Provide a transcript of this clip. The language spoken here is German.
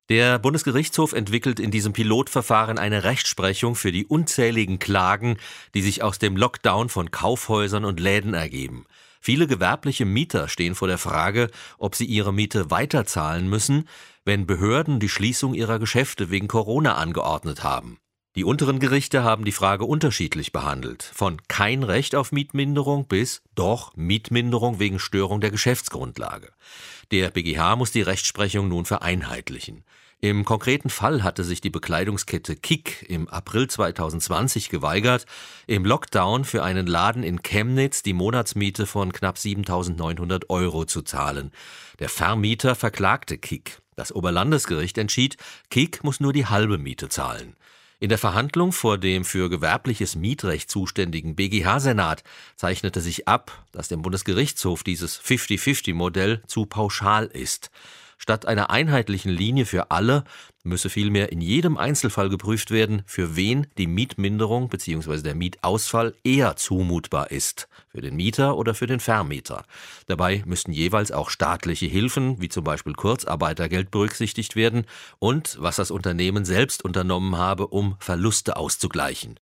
Der Bundesgerichtshof entwickelt in diesem Pilotverfahren eine Rechtsprechung für die unzähligen Klagen, die sich aus dem Lockdown von Kaufhäusern und Läden ergeben. Viele gewerbliche Mieter stehen vor der Frage, ob sie ihre Miete weiterzahlen müssen, wenn Behörden die Schließung ihrer Geschäfte wegen Corona angeordnet haben. Die unteren Gerichte haben die Frage unterschiedlich behandelt, von kein Recht auf Mietminderung bis doch Mietminderung wegen Störung der Geschäftsgrundlage. Der BGH muss die Rechtsprechung nun vereinheitlichen. Im konkreten Fall hatte sich die Bekleidungskette KiK im April 2020 geweigert, im Lockdown für einen Laden in Chemnitz die Monatsmiete von knapp 7.900 € zu zahlen. Der Vermieter verklagte KiK. Das Oberlandesgericht entschied, KiK muss nur die halbe Miete zahlen. In der Verhandlung vor dem für gewerbliches Mietrecht zuständigen BGH-Senat zeichnete sich ab, dass dem Bundesgerichtshof dieses 50-50-Modell zu pauschal ist. Statt einer einheitlichen Linie für alle müsse vielmehr in jedem Einzelfall geprüft werden, für wen die Mietminderung bzw. der Mietausfall eher zumutbar ist, für den Mieter oder für den Vermieter. Dabei müssten jeweils auch staatliche Hilfen, wie zum Beispiel Kurzarbeitergeld, berücksichtigt werden und was das Unternehmen selbst unternommen habe, um Verluste auszugleichen.